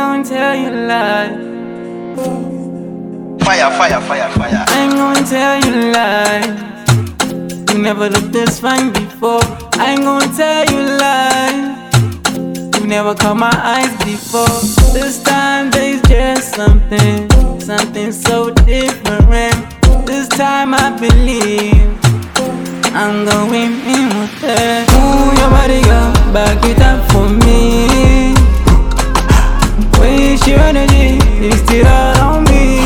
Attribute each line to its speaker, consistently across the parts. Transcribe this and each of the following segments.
Speaker 1: gonna tell you lies.
Speaker 2: Fire, fire, fire, fire.
Speaker 1: I ain't gonna tell you lies. You never looked this fine before. I ain't gonna tell you lies. You never caught my eyes before. This time there's just something so different. This time I believe I'm going in with it. Move your body, girl, back it up for me. Waste your energy, it's still all on me.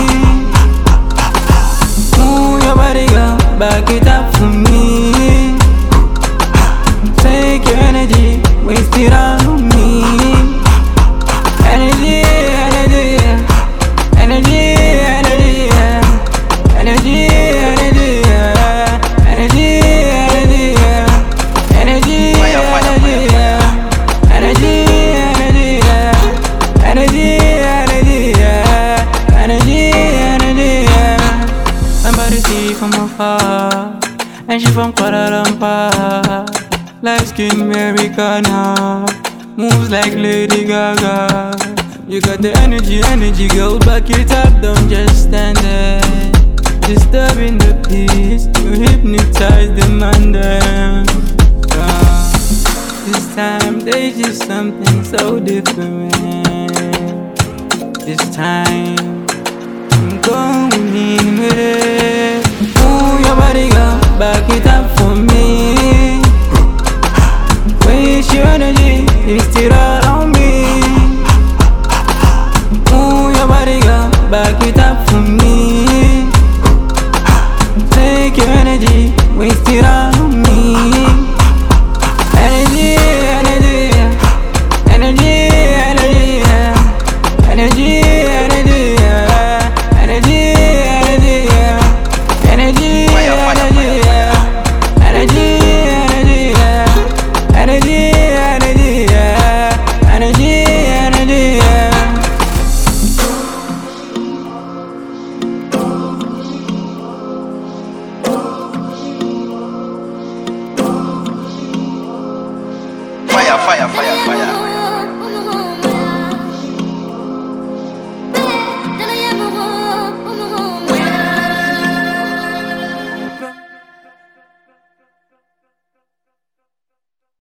Speaker 1: Move your body, girl, back it up for me. Take your energy, waste it all on me. Energy, energy, energy, energy, energy, energy, energy, energy, energy, energy, somebody see from afar, and she from Kuala Lumpur. Light skin Americana, moves like Lady Gaga. You got the energy, girl, back it up, don't just stand there. Disturbing the peace, you hypnotize the man there. This time there's just something so different. This time I'm going in with it. Move your body, girl, back it up for me. Waste your energy, it's still all on me. Move your body, girl, back it up for me. Take your energy, waste it all on me. Energy, energy, energy, energy, energy, energy, energy, energy, energy,
Speaker 2: Fire, fire, fire, fire.